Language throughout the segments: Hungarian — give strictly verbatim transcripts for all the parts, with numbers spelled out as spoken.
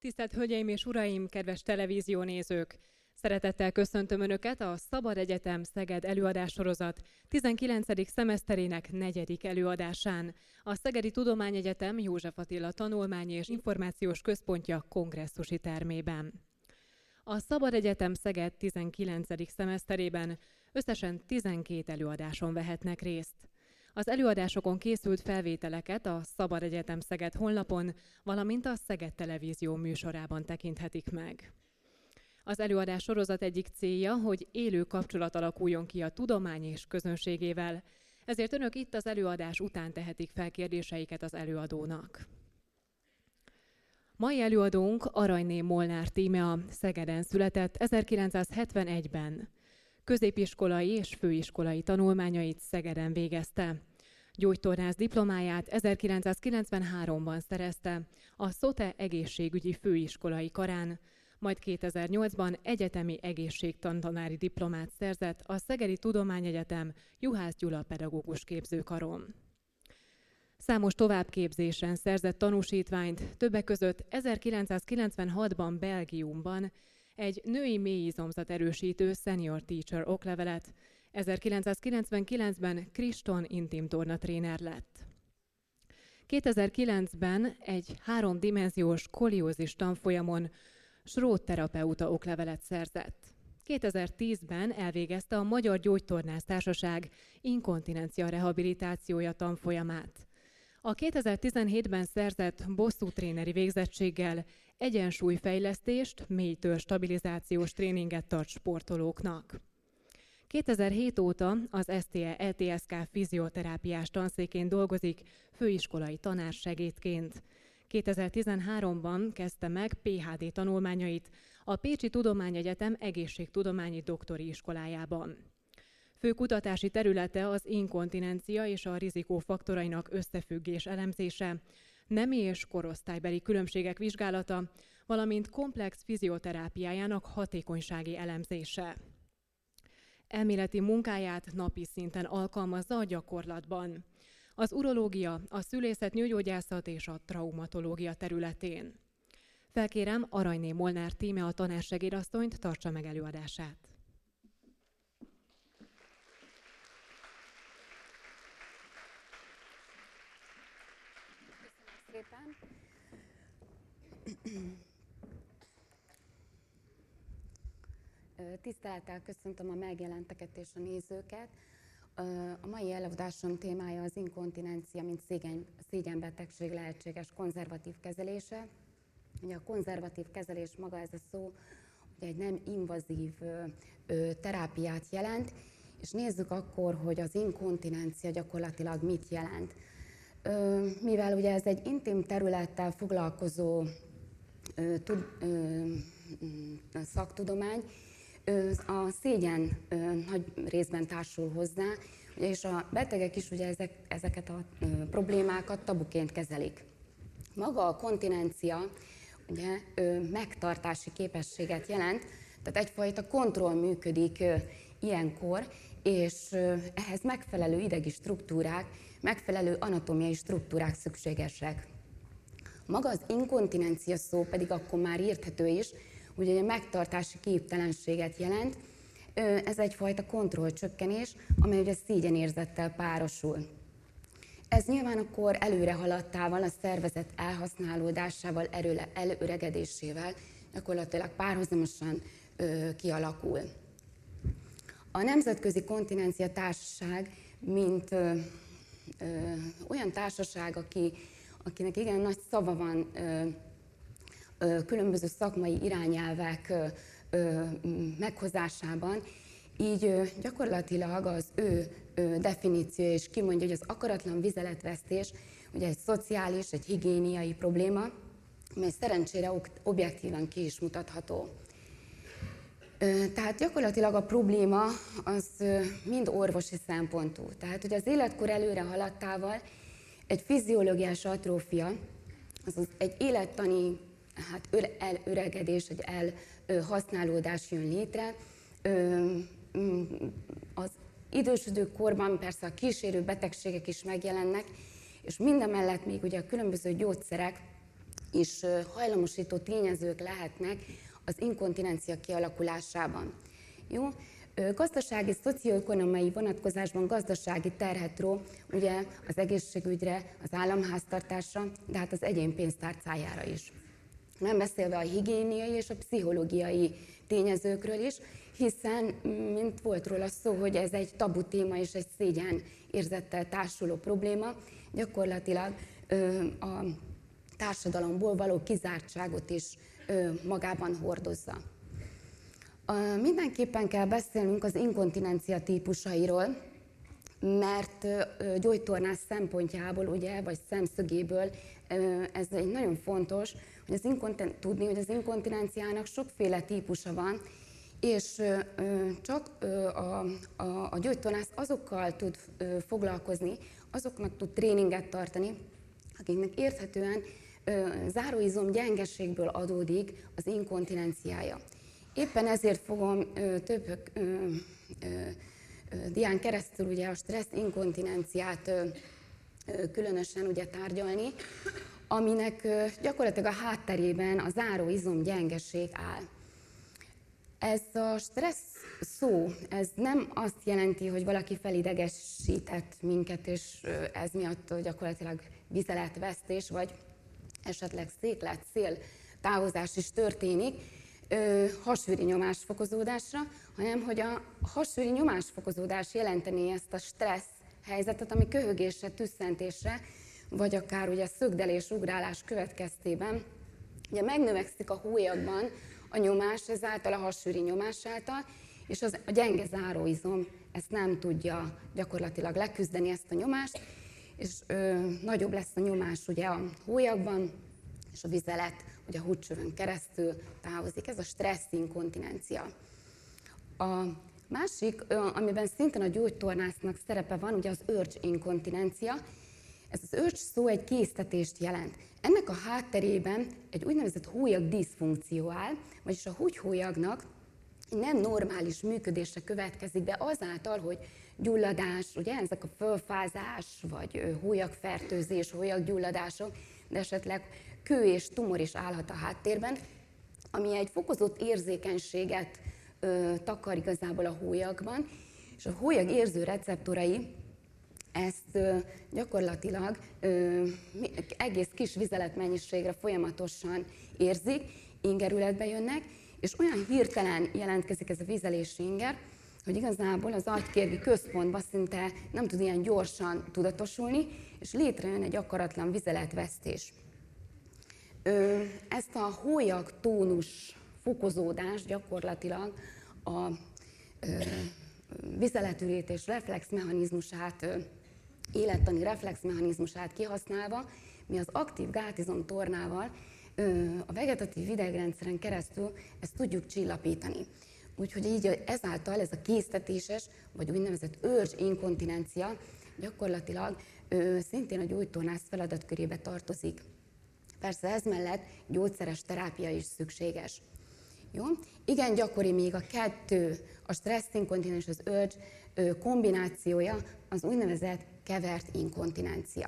Tisztelt Hölgyeim és Uraim, kedves televíziónézők! Szeretettel köszöntöm Önöket a Szabad Egyetem Szeged előadássorozat tizenkilencedik szemeszterének negyedik előadásán. A Szegedi Tudományegyetem József Attila Tanulmányi és Információs Központja kongresszusi termében. A Szabad Egyetem Szeged tizenkilencedik szemeszterében összesen tizenkét előadáson vehetnek részt. Az előadásokon készült felvételeket a Szabad Egyetem Szeged honlapon, valamint a Szeged Televízió műsorában tekinthetik meg. Az előadás sorozat egyik célja, hogy élő kapcsolat alakuljon ki a tudomány és közönségével, ezért Önök itt az előadás után tehetik fel kérdéseiket az előadónak. Mai előadónk Aranyné Molnár Tímea, Szegeden született ezerkilencszázhetvenegyben. Középiskolai és főiskolai tanulmányait Szegeden végezte. Gyógytornász diplomáját ezerkilencszázkilencvenháromban szerezte a SZOTE egészségügyi főiskolai karán, majd kétezer-nyolcban egyetemi egészségtantanári diplomát szerzett a Szegedi Tudományegyetem Juhász Gyula pedagógus képzőkaron. Számos továbbképzésen szerzett tanúsítványt, többek között ezerkilencszázkilencvenhatban Belgiumban egy női mélyizomzat erősítő senior teacher oklevelet, ezerkilencszázkilencvenkilencben Kriston intimtorna tréner lett. kétezer-kilencben egy háromdimenziós skoliózis tanfolyamon Schroth terapeuta oklevelet szerzett. kétezer-tízben elvégezte a Magyar Gyógytornász Társaság inkontinencia rehabilitációja tanfolyamát. A kétezer-tizenhétben szerzett bosszútréneri végzettséggel egyensúlyfejlesztést, mélytőr stabilizációs tréninget tart sportolóknak. kétezer-hét óta az es té e é té es ká fizioterápiás tanszékén dolgozik főiskolai tanársegédként. kétezer-tizenháromban kezdte meg pé há dé tanulmányait a Pécsi Tudományegyetem egészségtudományi doktori iskolájában. Fő kutatási területe az inkontinencia és a rizikófaktorainak összefüggés elemzése, nemi és korosztálybeli különbségek vizsgálata, valamint komplex fizioterápiájának hatékonysági elemzése. Elméleti munkáját napi szinten alkalmazza a gyakorlatban. Az urológia, a szülészet, nőgyógyászat és a traumatológia területén. Felkérem Aranyné Molnár Tímea a tanársegédasszonyt, tartsa meg előadását. Köszönöm szépen. Tisztelettel köszöntöm a megjelenteket és a nézőket. A mai előadásom témája az inkontinencia, mint szégyen, szégyenbetegség lehetséges konzervatív kezelése. Ugye a konzervatív kezelés maga ez a szó ugye egy nem invazív ö, ö, terápiát jelent, és nézzük akkor, hogy az inkontinencia gyakorlatilag mit jelent. Ö, mivel ugye ez egy intim területtel foglalkozó ö, tud, ö, szaktudomány, a szégyen nagy részben társul hozzá, és a betegek is ugye ezek, ezeket a problémákat tabuként kezelik. Maga a kontinencia ugye, megtartási képességet jelent, tehát egyfajta kontroll működik ilyenkor, és ehhez megfelelő idegi struktúrák, megfelelő anatómiai struktúrák szükségesek. Maga az inkontinencia szó pedig akkor már érthető is, ugye a megtartási képtelenséget jelent. Ez egyfajta kontrollcsökkenés, amely ugye szégyenérzettel párosul. Ez nyilván akkor előre haladtával, a szervezet elhasználódásával, előregedésével gyakorlatilag párhuzamosan ö, kialakul. A Nemzetközi Kontinencia Társaság, mint ö, ö, olyan társaság, aki, akinek igen nagy szava van ö, különböző szakmai irányelvek meghozásában, így gyakorlatilag az ő definíciója is kimondja, hogy az akaratlan vizeletvesztés ugye egy szociális, egy higiéniai probléma, mely szerencsére objektívan ki is mutatható. Tehát gyakorlatilag a probléma az mind orvosi szempontú. Tehát, hogy az életkor előre haladtával egy fiziológiás atrófia, azaz egy élettani hát elöregedés, egy elhasználódás jön létre. Az idősödő korban persze a kísérő betegségek is megjelennek, és mindemellett még ugye a különböző gyógyszerek is hajlamosító tényezők lehetnek az inkontinencia kialakulásában. Jó? Gazdasági, szocioekonomiai vonatkozásban gazdasági terhet ró ugye az egészségügyre, az államháztartásra, de hát az egyén pénztárcájára is. Nem beszélve a higiéniai és a pszichológiai tényezőkről is, hiszen, mint volt róla szó, hogy ez egy tabu téma és egy szégyen érzettel társuló probléma, gyakorlatilag a társadalomból való kizártságot is magában hordozza. Mindenképpen kell beszélnünk az inkontinencia típusairól, mert gyógytornász szempontjából, ugye, vagy szemszögéből ez egy nagyon fontos, hogy az inkontin- tudni, hogy az inkontinenciának sokféle típusa van, és csak a, a, a gyógytornász azokkal tud foglalkozni, azoknak tud tréninget tartani, akiknek érthetően záróizom gyengeségből adódik az inkontinenciája. Éppen ezért fogom több ö, ö, ö, dián keresztül ugye a stressz inkontinenciát ö, ö, különösen ugye tárgyalni, aminek ö, gyakorlatilag a hátterében a záróizom gyengeség áll. Ez a stressz szó, ez nem azt jelenti, hogy valaki felidegesített minket, és ez miatt gyakorlatilag vizeletvesztés, vagy esetleg széklet, szél távozás is történik, hasfőri nyomásfokozódásra, hanem hogy a hasfőri nyomásfokozódás jelenteni ezt a stressz helyzetet, ami köhögésre, tüsszentésre, vagy akár ugye szögdelés, ugrálás következtében ugye megnövekszik a hólyagban a nyomás, ezáltal a hasfőri nyomás által, és az, a gyenge záróizom ezt nem tudja gyakorlatilag leküzdeni ezt a nyomást, és ö, nagyobb lesz a nyomás ugye a hólyagban, és a vizelet ugye a húdcsövön keresztül távozik. Ez a stressz inkontinencia. A másik, amiben szintén a gyógytornásznak szerepe van, ugye az urge inkontinencia. Ez az urge szó egy késztetést jelent. Ennek a hátterében egy úgynevezett hólyag diszfunkció áll, vagyis a húgyhólyagnak nem normális működése következik be azáltal, hogy gyulladás, ugye ezek a fölfázás, vagy hólyagfertőzés, hólyaggyulladások, de esetleg kő és tumor is állhat a háttérben, ami egy fokozott érzékenységet ö, takar igazából a hólyagban, és a hólyag érző receptorai ezt ö, gyakorlatilag ö, egész kis vizeletmennyiségre folyamatosan érzik, ingerületbe jönnek, és olyan hirtelen jelentkezik ez a vizelési inger, hogy igazából az agykérgi központban szinte nem tud ilyen gyorsan tudatosulni, és létrejön egy akaratlan vizeletvesztés. Ezt a hólyag tónus fokozódást gyakorlatilag a vizeletürítés reflexmechanizmusát, élettani reflexmechanizmusát kihasználva, mi az aktív gátizom tornával a vegetatív idegrendszeren keresztül ezt tudjuk csillapítani. Úgyhogy így ezáltal ez a késztetéses, vagy úgynevezett urge inkontinencia gyakorlatilag ö, szintén a gyógytornász feladatkörébe tartozik. Persze ez mellett gyógyszeres terápia is szükséges. Jó? Igen gyakori még a kettő, a stressz inkontinencia és az urge ö, kombinációja, az úgynevezett kevert inkontinencia.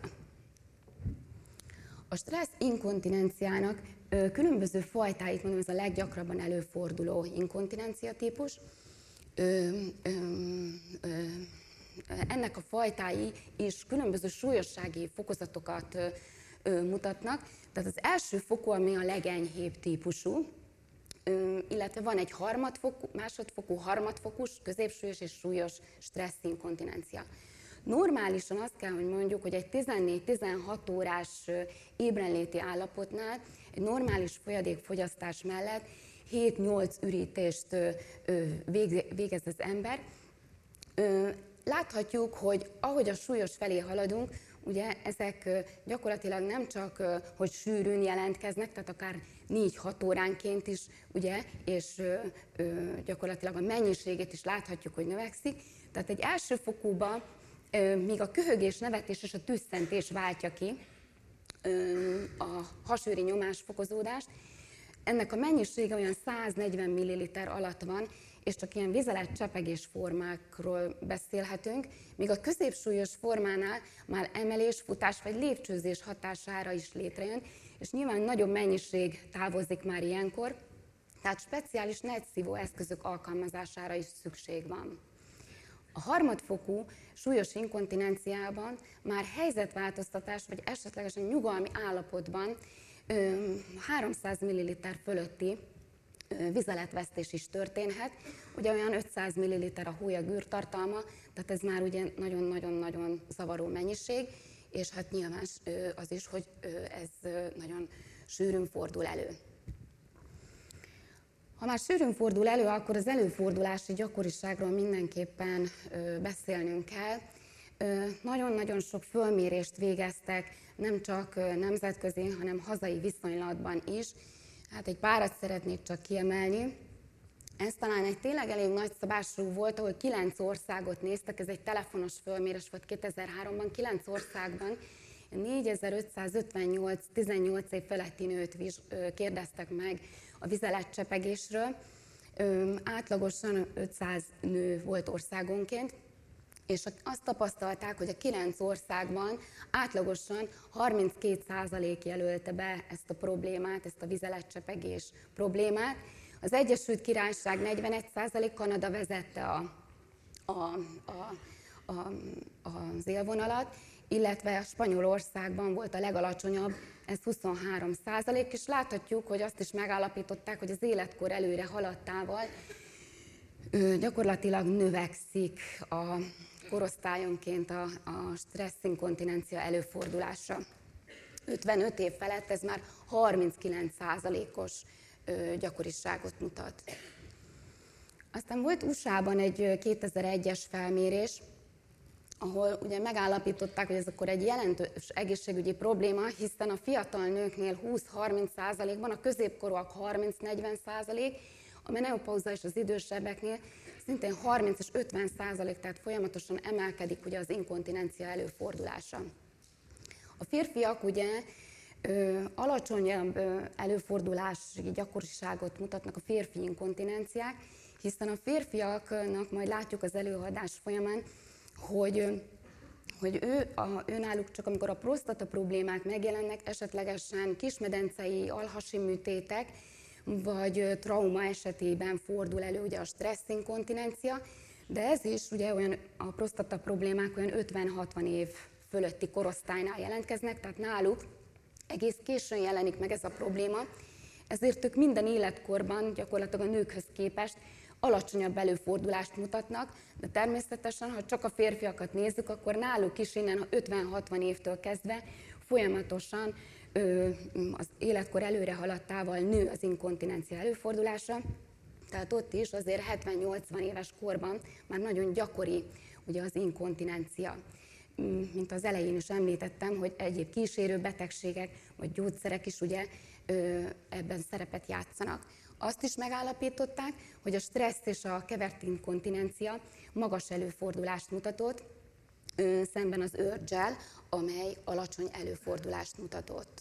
A stressz inkontinenciának ö, különböző fajtáit, mondom, ez a leggyakrabban előforduló inkontinencia típus. Ö, ö, ö, ennek a fajtái is különböző súlyossági fokozatokat ö, ö, mutatnak. Tehát az első fokú, ami a legenyhébb típusú, ö, illetve van egy harmadfokú, másodfokú, harmadfokú, középsúlyos és súlyos stressz inkontinencia. Normálisan azt kell, hogy mondjuk, hogy egy tizennégy-tizenhat órás ébrenléti állapotnál egy normális folyadékfogyasztás mellett hét-nyolc ürítést végez az ember. Láthatjuk, hogy ahogy a súlyos felé haladunk, ugye ezek gyakorlatilag nem csak, hogy sűrűn jelentkeznek, tehát akár négy-hat óránként is, ugye, és gyakorlatilag a mennyiségét is láthatjuk, hogy növekszik. Tehát egy elsőfokúban míg a köhögés, nevetés és a tüsszentés váltja ki a hasőri nyomásfokozódást. Ennek a mennyisége olyan száznegyven milliliter alatt van, és csak ilyen vizeletcsepegés formákról beszélhetünk, míg a középsúlyos formánál már emelés, futás vagy lépcsőzés hatására is létrejön, és nyilván nagyobb mennyiség távozik már ilyenkor, tehát speciális netszívó eszközök alkalmazására is szükség van. A harmadfokú súlyos inkontinenciában már helyzetváltoztatás vagy esetlegesen nyugalmi állapotban háromszáz milliliter fölötti vizeletvesztés is történhet. Ugye olyan ötszáz milliliter a hólyag űrtartalma, tehát ez már ugye nagyon-nagyon-nagyon zavaró mennyiség, és hát nyilván az is, hogy ez nagyon sűrűn fordul elő. Ha már sűrűn fordul elő, akkor az előfordulási gyakoriságról mindenképpen beszélnünk kell. Nagyon-nagyon sok fölmérést végeztek, nem csak nemzetközi, hanem hazai viszonylatban is. Hát egy párat szeretnék csak kiemelni. Ez talán egy tényleg elég nagyszabású volt, ahol kilenc országot néztek, ez egy telefonos fölmérés volt kétezer-háromban, kilenc országban négyezer-ötszázötvennyolc tizennyolc év feletti nőt kérdeztek meg a vizeletcsepegésről. Átlagosan ötszáz nő volt országonként, és azt tapasztalták, hogy a kilenc országban átlagosan harminckét százalék jelölte be ezt a problémát, ezt a vizeletcsepegés problémát. Az Egyesült Királyság negyvenegy százalék, Kanada vezette a, a, a, a, az élvonalat, illetve Spanyolországban volt a legalacsonyabb, ez huszonhárom százalék, és láthatjuk, hogy azt is megállapították, hogy az életkor előre haladtával gyakorlatilag növekszik a korosztályonként a, a stresszinkontinencia előfordulása. ötvenöt év felett ez már harminckilenc százalékos gyakoriságot mutat. Aztán volt u es á-ban egy kétezer-egyes felmérés, ahol ugye megállapították, hogy ez akkor egy jelentős egészségügyi probléma, hiszen a fiatal nőknél húsz-harminc százalékban, a középkorúak harminc-negyven százalék, a menopauza és az idősebbeknél szintén harminc és ötven százalék, tehát folyamatosan emelkedik ugye az inkontinencia előfordulása. A férfiak ugye ö, alacsonyabb ö, előfordulási gyakoriságot mutatnak a férfi inkontinenciák, hiszen a férfiaknak majd látjuk az előadás folyamán, hogy, hogy ő, a, őnáluk csak amikor a prostata problémák megjelennek, esetlegesen kismedencei alhasi műtétek, vagy trauma esetében fordul elő ugye a stresszinkontinencia, de ez is ugye olyan, a prostata problémák olyan ötven-hatvan év fölötti korosztálynál jelentkeznek, tehát náluk egész későn jelenik meg ez a probléma, ezért ők minden életkorban gyakorlatilag a nőkhöz képest alacsonyabb előfordulást mutatnak, de természetesen, ha csak a férfiakat nézzük, akkor náluk is innen ötven-hatvan évtől kezdve folyamatosan ö, az életkor előre haladtával nő az inkontinencia előfordulása, tehát ott is azért hetven-nyolcvan éves korban már nagyon gyakori ugye az inkontinencia. Mint az elején is említettem, hogy egyéb kísérő betegségek vagy gyógyszerek is ugye ö, ebben szerepet játszanak. Azt is megállapították, hogy a stressz és a kevert inkontinencia magas előfordulást mutatott, ö, szemben az őrgel, amely alacsony előfordulást mutatott.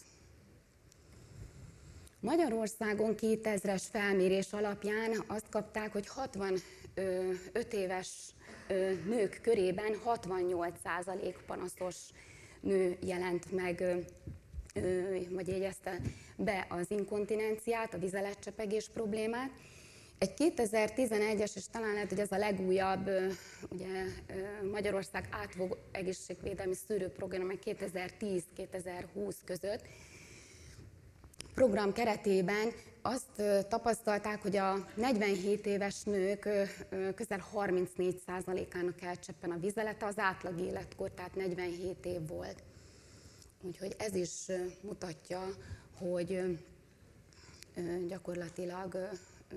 Magyarországon kétezres felmérés alapján azt kapták, hogy hatvanöt éves nők körében hatvannyolc százalék panaszos nő jelent meg, vagy jegyezte be az inkontinenciát, a vizeletcsepegés problémát. Egy kétezer-tizenegyes, és talán lehet, hogy ez a legújabb, ugye Magyarország átfogó egészségvédelmi szűrőprogram kétezer-tíz-kétezer-húsz között program keretében azt tapasztalták, hogy a negyvenhét éves nők közel harmincnégy százalékának elcseppen a vizelete, az átlag életkor, tehát negyvenhét év volt. Úgyhogy ez is mutatja, hogy gyakorlatilag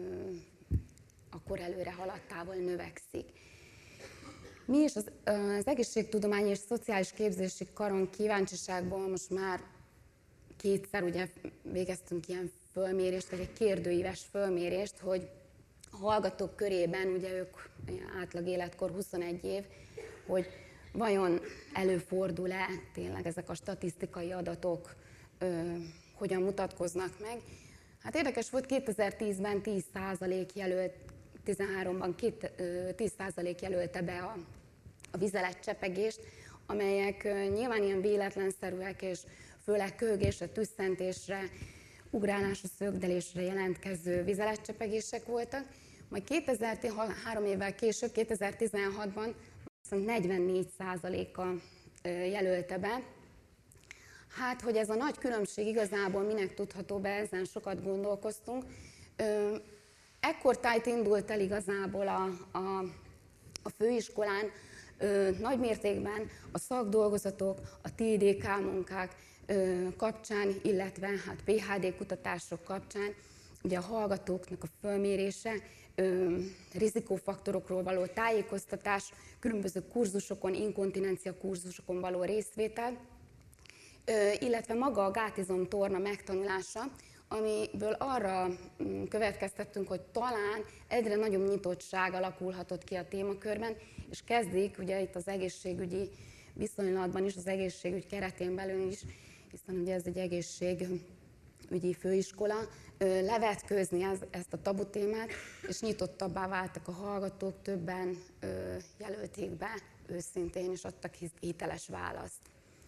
a kor előre haladtával növekszik. Mi is az, az Egészségtudományi és Szociális Képzési Karon kíváncsiságból most már kétszer ugye végeztünk ilyen fölmérést, vagy egy kérdőíves fölmérést, hogy a hallgatók körében, ugye ők átlag életkor huszonegy év, hogy vajon előfordul-e tényleg ezek a statisztikai adatok, ö, hogyan mutatkoznak meg. Hát érdekes volt, kétezer-tízben tíz százalék jelölt, tizenháromban tíz százalék jelölte be a, a vizeletcsepegést, amelyek ö, nyilván ilyen véletlenszerűek és főleg köhögésre, tüsszentésre, ugrálásra, szögdelésre jelentkező vizeletcsepegések voltak. Majd kétezer-tíz, három évvel később, kétezer-tizenhatban negyvennégy százaléka jelölte be. Hát, hogy ez a nagy különbség igazából minek tudható be, ezen sokat gondolkoztunk. Ekkortájt indult el igazából a, a, a főiskolán ö, nagy mértékben a szakdolgozatok, a té dé ká munkák ö, kapcsán, illetve hát pé há dé kutatások kapcsán, ugye a hallgatóknak a fölmérése, ö, rizikófaktorokról való tájékoztatás, különböző kurzusokon, inkontinencia kurzusokon való részvétel, ö, illetve maga a gátizomtorna megtanulása, amiből arra következtettünk, hogy talán egyre nagyobb nyitottság alakulhatott ki a témakörben, és kezdik ugye itt az egészségügyi viszonylatban is, az egészségügy keretén belül is, hiszen ugye ez egy egészségügyi főiskola, levetkőzni ez, ezt a tabu témát, és nyitottabbá váltak a hallgatók, többen jelölték be őszintén, és adtak hiteles választ.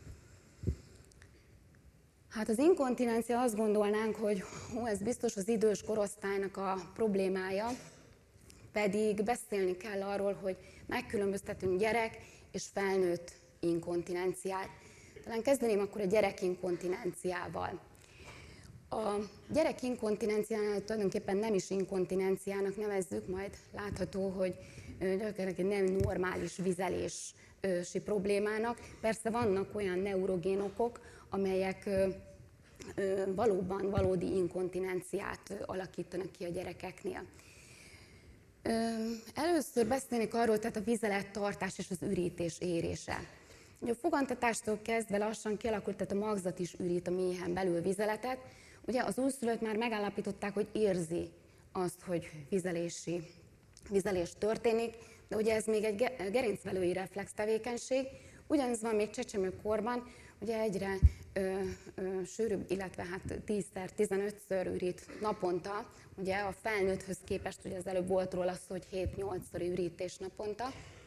Hát az inkontinencia, azt gondolnánk, hogy ó, ez biztos az idős korosztálynak a problémája, pedig beszélni kell arról, hogy megkülönböztetünk gyerek és felnőtt inkontinenciát. Talán kezdeném akkor a gyerekinkontinenciával. A gyerekinkontinenciánál tulajdonképpen nem is inkontinenciának nevezzük, majd látható, hogy gyakorlatilag nem normális vizelési problémának. Persze vannak olyan neurogén okok, amelyek valóban valódi inkontinenciát alakítanak ki a gyerekeknél. Először beszélnék arról, tehát a vizelettartás és az ürítés érése. Ugye a fogantatástól kezdve lassan kialakult, tehát a magzat is ürít a méhen belül vizeletet. Ugye az újszülött már megállapították, hogy érzi azt, hogy vizelési, vizelés történik, de ugye ez még egy gerincvelői reflex tevékenység. Ugyanez van még csecsemőkorban, ugye egyre ö, ö, sűrűbb, illetve hát tízszer, tizenötször ürít naponta, ugye a felnőtthöz képest, ugye az előbb volt róla szó, hogy hét-nyolcszor ürítés naponta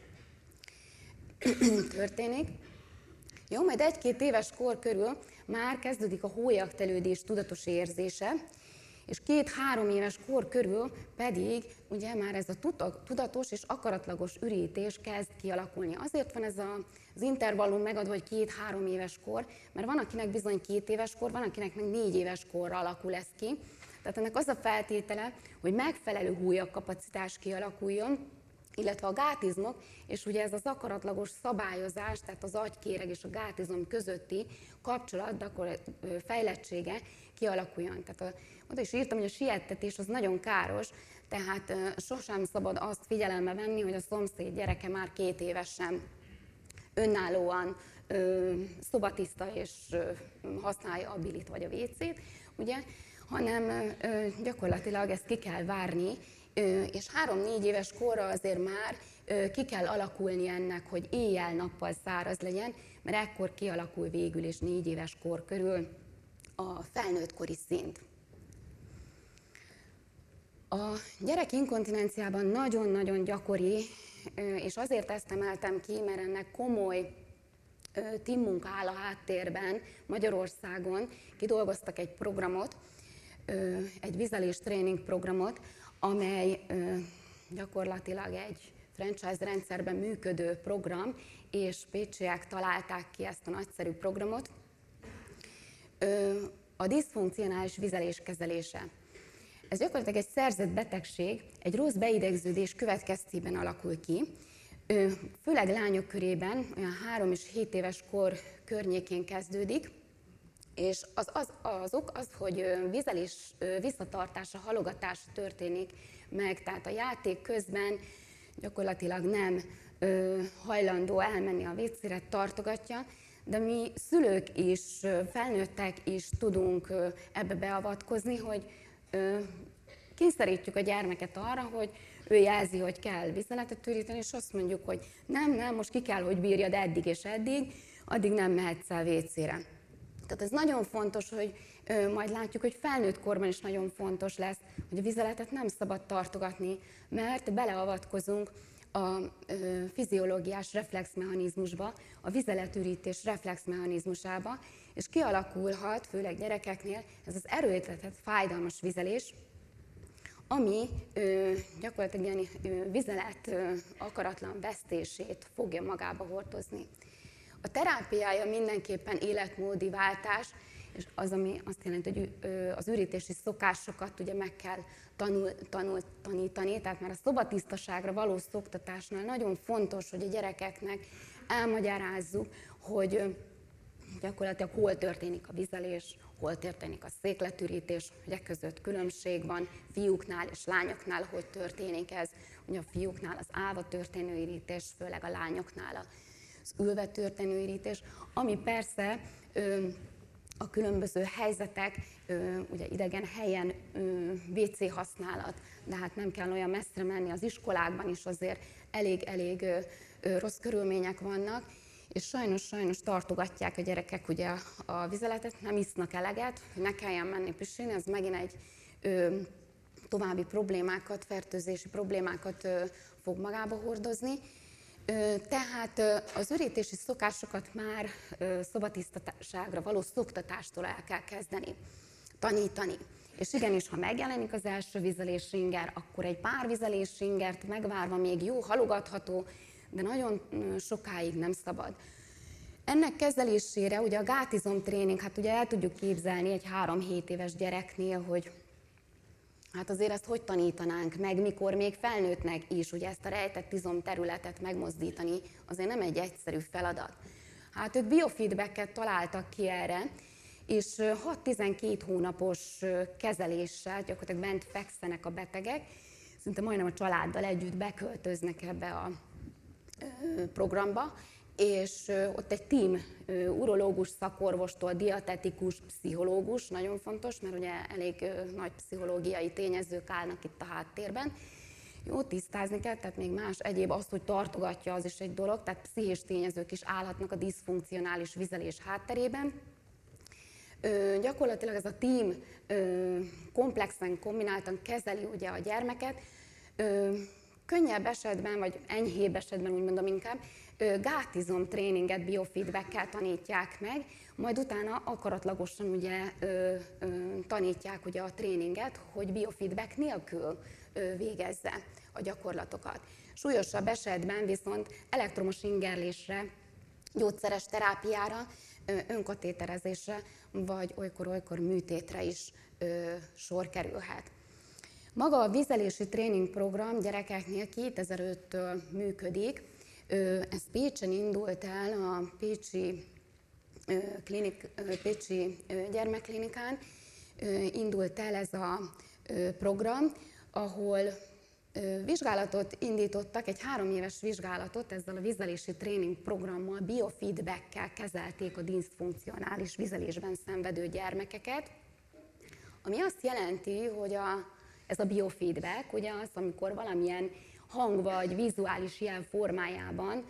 történik. Jó, majd egy-két éves kor körül már kezdődik a hólyagtelődés tudatos érzése, és két-három éves kor körül pedig ugye már ez a tudatos és akaratlagos ürítés kezd kialakulni. Azért van ez a, az intervallum megadva, hogy két-három éves kor, mert van, akinek bizony két éves kor, van, akinek meg négy éves korra alakul ez ki. Tehát ennek az a feltétele, hogy megfelelő hólyagkapacitás kialakuljon, illetve a gátizmok, és ugye ez az akaratlagos szabályozás, tehát az agykéreg és a gátizom közötti kapcsolat, akkor fejlettsége kialakuljon. Tehát a, oda is írtam, hogy a siettetés az nagyon káros, tehát uh, sosem szabad azt figyelembe venni, hogy a szomszéd gyereke már két évesen önállóan uh, szobatiszta és uh, használja a bilit vagy a vécét, ugye, hanem uh, gyakorlatilag ezt ki kell várni, és három-négy éves korra azért már ki kell alakulni ennek, hogy éjjel-nappal száraz legyen, mert ekkor kialakul végül is négy éves kor körül a felnőttkori szint. A gyerekinkontinenciában nagyon-nagyon gyakori, és azért ezt emeltem ki, mert ennek komoly teammunka áll a háttérben. Magyarországon kidolgoztak egy programot, egy vizelés tréning programot, amely ö, gyakorlatilag egy franchise rendszerben működő program, és pécsiek találták ki ezt a nagyszerű programot. Ö, a diszfunkcionális vizelés kezelése. Ez gyakorlatilag egy szerzett betegség, egy rossz beidegződés következtében alakul ki, ö, főleg lányok körében, olyan három és hét éves kor környékén kezdődik, és az, az, az ok az, hogy vizelés visszatartása, halogatása történik meg, tehát a játék közben gyakorlatilag nem ö, hajlandó elmenni a vécére, tartogatja, de mi szülők is, felnőttek is tudunk ö, ebbe beavatkozni, hogy ö, kényszerítjük a gyermeket arra, hogy ő jelzi, hogy kell vizeletet üríteni, és azt mondjuk, hogy nem, nem, most ki kell, hogy bírjad eddig és eddig, addig nem mehetsz el vécére. Tehát ez nagyon fontos, hogy ö, majd látjuk, hogy felnőtt korban is nagyon fontos lesz, hogy a vizeletet nem szabad tartogatni, mert beleavatkozunk a ö, fiziológiás reflexmechanizmusba, a vizeletürítés reflexmechanizmusába, És kialakulhat, főleg gyerekeknél, ez az erőltetett fájdalmas vizelés, ami ö, gyakorlatilag ilyen ö, vizelet ö, akaratlan vesztését fogja magába hordozni. A terápiája mindenképpen életmódi váltás, és az, ami azt jelenti, hogy az ürítési szokásokat ugye meg kell tanul, tanul, tanítani, tehát már a szobatisztaságra való szoktatásnál nagyon fontos, hogy a gyerekeknek elmagyarázzuk, hogy gyakorlatilag hol történik a vizelés, hol történik a székletürítés, hogy e között különbség van, fiúknál és lányoknál hogy történik ez, ugye a fiúknál az állva történő ürítés, főleg a lányoknál az ülve történő ürítés, ami persze ö, a különböző helyzetek, ö, ugye idegen helyen vé cé használat, de hát nem kell olyan messzre menni, az iskolákban is azért elég-elég rossz körülmények vannak, és sajnos-sajnos tartogatják a gyerekek ugye a vizeletet, nem isznak eleget, hogy ne kelljen menni pisilni, ez megint egy ö, további problémákat, fertőzési problémákat ö, fog magába hordozni. Ö, tehát az ürítési szokásokat már ö, szobatisztaságra való szoktatástól el kell kezdeni, tanítani. És igenis, ha megjelenik az első vizelési inger, akkor egy pár vizelési ingert megvárva még jó, halogatható, de nagyon sokáig nem szabad. Ennek kezelésére ugye a gátizomtréning, hát ugye el tudjuk képzelni egy három-hét éves gyereknél, hogy hát azért ezt hogy tanítanánk meg, mikor még felnőttnek is, ugye ezt a rejtett izomterületet megmozdítani, azért nem egy egyszerű feladat. Hát ők biofeedbacket találtak ki erre, és hat-tizenkét hónapos kezeléssel gyakorlatilag bent fekszenek a betegek, szinte majdnem a családdal együtt beköltöznek ebbe a programba, és ott egy tím urológus, szakorvostól, dietetikus, pszichológus, nagyon fontos, mert ugye elég nagy pszichológiai tényezők állnak itt a háttérben. Jó, tisztázni kell, tehát még más egyéb, azt, hogy tartogatja, az is egy dolog, tehát pszichés tényezők is állhatnak a diszfunkcionális vizelés hátterében. Ö, gyakorlatilag ez a tím ö, komplexen, kombináltan kezeli ugye a gyermeket. Ö, könnyebb esetben, vagy enyhébb esetben, úgy mondom inkább, ö, gátizom tréninget biofeedbackkel tanítják meg, majd utána akaratlagosan ugye ö, ö, tanítják ugye a tréninget, hogy biofeedback nélkül ö, végezze a gyakorlatokat. Súlyosabb esetben viszont elektromos ingerlésre, gyógyszeres terápiára, önkatéterezésre, vagy olykor-olykor műtétre is ö, sor kerülhet. Maga a vizelési tréningprogram gyerekeknél kétezer-öttől működik. Ö, ez Pécsen indult el, a Pécsi, ö, klinik, ö, Pécsi ö, gyermekklinikán ö, indult el ez a ö, program, ahol vizsgálatot indítottak, egy három éves vizsgálatot ezzel a vizelési tréningprogrammal, biofeedbackkel kezelték a diszfunkcionális vizelésben szenvedő gyermekeket, ami azt jelenti, hogy a, ez a biofeedback, ugye az, amikor valamilyen hang vagy vizuális jel formájában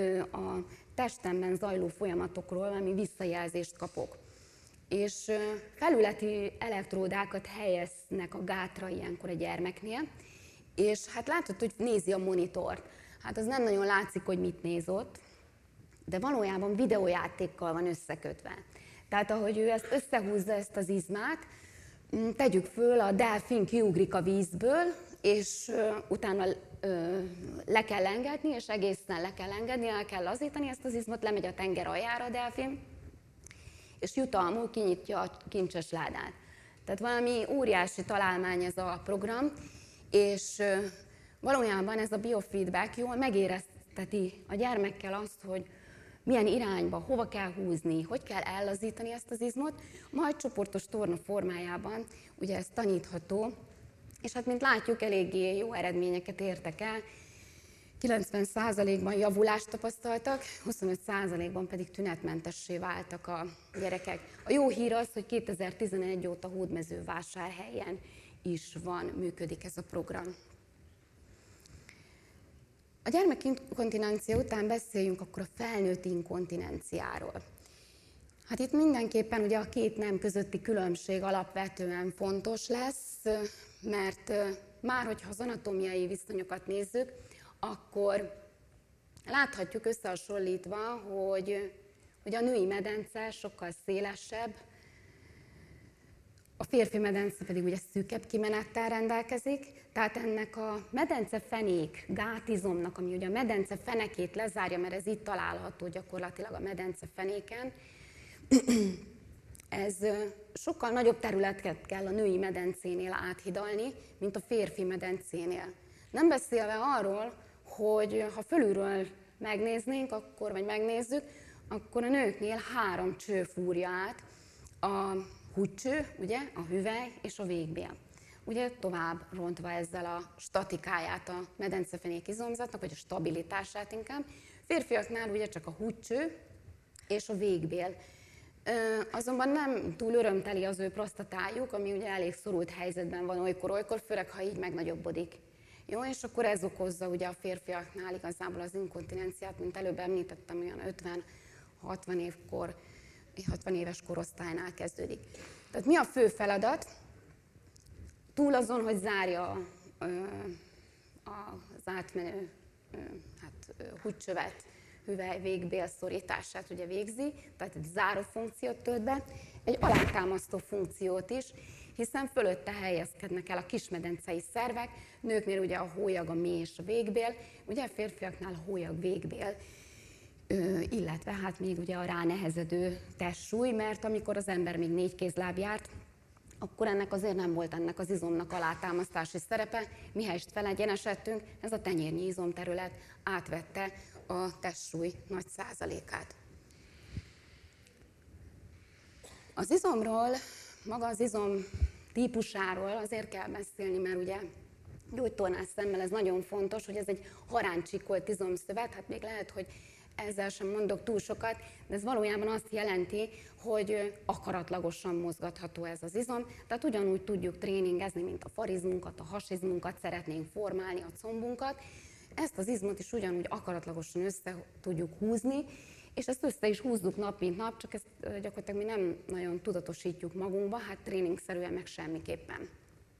a testemben zajló folyamatokról valami visszajelzést kapok. És felületi elektródákat helyeznek a gátra ilyenkor a gyermeknél, és hát látod, hogy nézi a monitort. Hát az nem nagyon látszik, hogy mit néz ott, de valójában videójátékkal van összekötve. Tehát ahogy ő ezt összehúzza, ezt az izmát, tegyük föl, a delfin kiugrik a vízből, és utána le kell engedni, és egészen le kell engedni, el kell lazítani ezt az izmot, lemegy a tenger aljára a delfin, és jutalmul kinyitja a kincses ládát. Tehát valami óriási találmány ez a program, és valójában ez a biofeedback jól megérezteti a gyermekkel azt, hogy milyen irányba, hova kell húzni, hogy kell ellazítani ezt az izmot, majd csoportos torna formájában, ugye ez tanítható, és hát mint látjuk, eléggé jó eredményeket értek el, kilencven százalékban javulást tapasztaltak, huszonöt százalékban pedig tünetmentessé váltak a gyerekek. A jó hír az, hogy kétezer-tizenegy óta Hódmezővásárhelyen is van, működik ez a program. A gyermekinkontinencia után beszéljünk akkor a felnőtt inkontinenciáról. Hát itt mindenképpen ugye a két nem közötti különbség alapvetően fontos lesz, mert már hogyha az anatómiai viszonyokat nézzük, akkor láthatjuk összehasonlítva, hogy, hogy Ugye a női medence sokkal szélesebb, a férfi medence pedig ugye szűkebb kimenettel rendelkezik, tehát ennek a medencefenék gátizomnak, ami ugye a medence fenekét lezárja, mert ez itt található gyakorlatilag a medencefenéken, ez sokkal nagyobb területet kell a női medencénél áthidalni, mint a férfi medencénél. Nem beszélve arról, hogy ha fölülről megnéznénk, akkor, vagy megnézzük, akkor a nőknél három cső fúrja át a húgycső, ugye, a hüvely és a végbél. Ugye tovább rontva ezzel a statikáját a medencefenék izomzatnak, vagy a stabilitását inkább. Férfiaknál ugye csak a húgycső és a végbél. Azonban nem túl örömteli az ő prostatájuk, ami ugye elég szorult helyzetben van olykor-olykor, főleg ha így megnagyobbodik. Jó, és akkor ez okozza ugye a férfiaknál igazából az inkontinenciát, mint előbb említettem, olyan ötven-hatvan évkor, hatvan éves korosztálynál kezdődik. Tehát mi a fő feladat? Túl azon, hogy zárja az átmenő hát, húgycsövet, hüvely végbél szorítását ugye végzi, tehát egy záró funkciót tölt be, egy alátámasztó funkciót is, hiszen fölötte helyezkednek el a kismedencei szervek, nőknél ugye a hólyag, a mély és a végbél, ugye a férfiaknál a hólyag, végbél, illetve hát még ugye a ránehezedő testsúly, mert amikor az ember még négy kézláb járt, akkor ennek azért nem volt ennek az izomnak alátámasztási szerepe, mihelyest felegyenesedtünk, ez a tenyérnyi izomterület átvette a testsúly nagy százalékát. Az izomról, maga az izom típusáról azért kell beszélni, mert ugye gyógytornás szemmel ez nagyon fontos, hogy ez egy haráncsikolt izomszövet, hát még lehet, hogy ezzel sem mondok túl sokat, de ez valójában azt jelenti, hogy akaratlagosan mozgatható ez az izom, tehát ugyanúgy tudjuk tréningezni, mint a farizmunkat, a hasizmunkat, szeretnénk formálni a combunkat, ezt az izmot is ugyanúgy akaratlagosan össze tudjuk húzni, és ezt össze is húzzuk nap mint nap, csak ezt gyakorlatilag mi nem nagyon tudatosítjuk magunkba, hát tréningszerűen meg semmiképpen.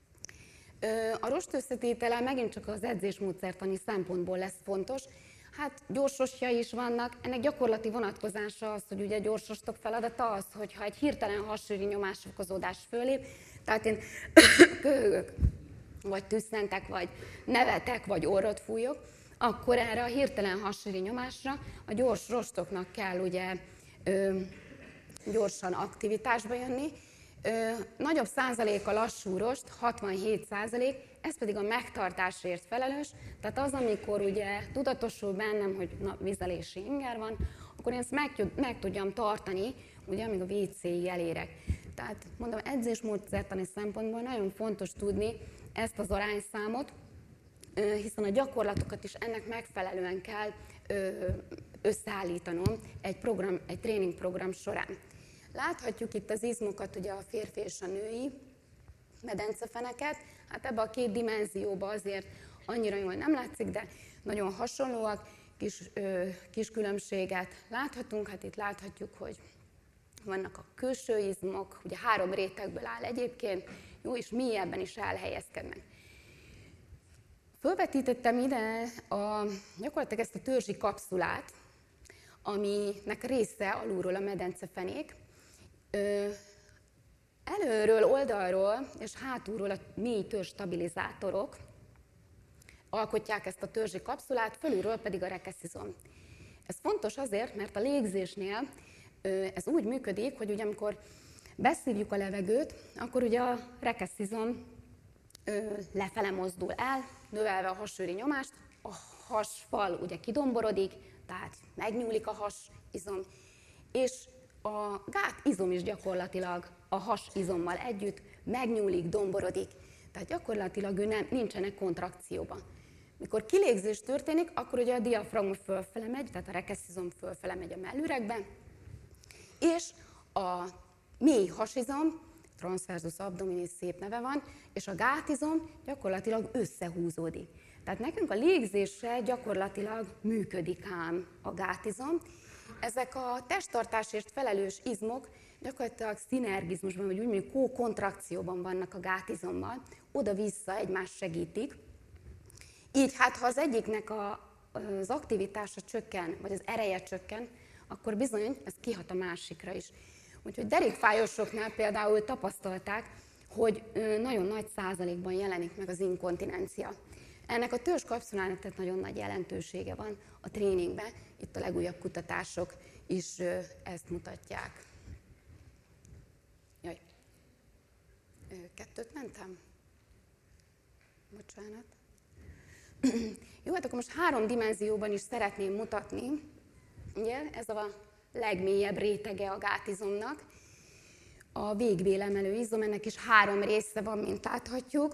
A rost összetétele megint csak az edzésmódszertani szempontból lesz fontos. Hát gyorsrostjai is vannak, ennek gyakorlati vonatkozása az, hogy ugye gyorsrostok feladata az, hogyha egy hirtelen hassűri nyomásfokozódás fölép, tehát én köhögök, vagy tüsszentek, vagy nevetek, vagy orrot fújok, akkor erre a hirtelen hassűri nyomásra a gyors rostoknak kell ugye ö, gyorsan aktivitásba jönni. Ö, nagyobb százalék a lassú rost, hatvanhét százalék, ez pedig a megtartásért felelős, tehát az, amikor ugye tudatosul bennem, hogy na, vizelési inger van, akkor én ezt meg, meg tudjam tartani, ugye, amíg a vé céig elérek. Tehát mondom, edzésmódszertani szempontból nagyon fontos tudni ezt az arányszámot, hiszen a gyakorlatokat is ennek megfelelően kell összeállítanom egy, program, egy tréningprogram során. Láthatjuk itt az izmokat, ugye a férfi és a női medencefeneket, hát ebbe a két dimenzióba azért annyira jól nem látszik, de nagyon hasonlóak, kis, ö, kis különbséget láthatunk, hát itt láthatjuk, hogy vannak a külső izmok, ugye három rétegből áll egyébként, jó, és mélyebben is elhelyezkednek. Fölvetítettem ide a, gyakorlatilag ezt a törzsi kapszulát, aminek része alulról a medencefenék. Ö, előről, oldalról és hátulról a mély törzs stabilizátorok alkotják ezt a törzsi kapszulát, fölülről pedig a rekeszizom. Ez fontos azért, mert a légzésnél ö, ez úgy működik, hogy ugye amikor beszívjuk a levegőt, akkor ugye a rekeszizom ö, lefele mozdul el, növelve a hasőri nyomást, a hasfal ugye kidomborodik, tehát megnyúlik a hasizom, és a gátizom is gyakorlatilag a hasizommal együtt megnyúlik, domborodik, tehát gyakorlatilag ő nem, nincsenek kontrakcióban. Mikor kilégzés történik, akkor ugye a diafragma fölfele megy, tehát a rekeszizom fölfele megy a mellüregbe, és a mély hasizom, transversus abdominis szép neve van, és a gátizom gyakorlatilag összehúzódik. Tehát nekünk a légzésre gyakorlatilag működik ám a gátizom. Ezek a testtartásért felelős izmok gyakorlatilag szinergizmusban, vagy úgy mondjuk kókontrakcióban vannak a gátizommal, oda-vissza egymást segítik. Így hát, ha az egyiknek a, az aktivitása csökken, vagy az ereje csökken, akkor bizony ez kihat a másikra is. Úgyhogy derékfájosoknál például tapasztalták, hogy nagyon nagy százalékban jelenik meg az inkontinencia. Ennek a törzskapszulának tehát nagyon nagy jelentősége van a tréningben, itt a legújabb kutatások is ezt mutatják. Jaj, kettőt mentem? Bocsánat. Jó, hát akkor most három dimenzióban is szeretném mutatni. Ugye, ez a legmélyebb rétege a gátizomnak. A végbélemelő izom, ennek is három része van, mint láthatjuk.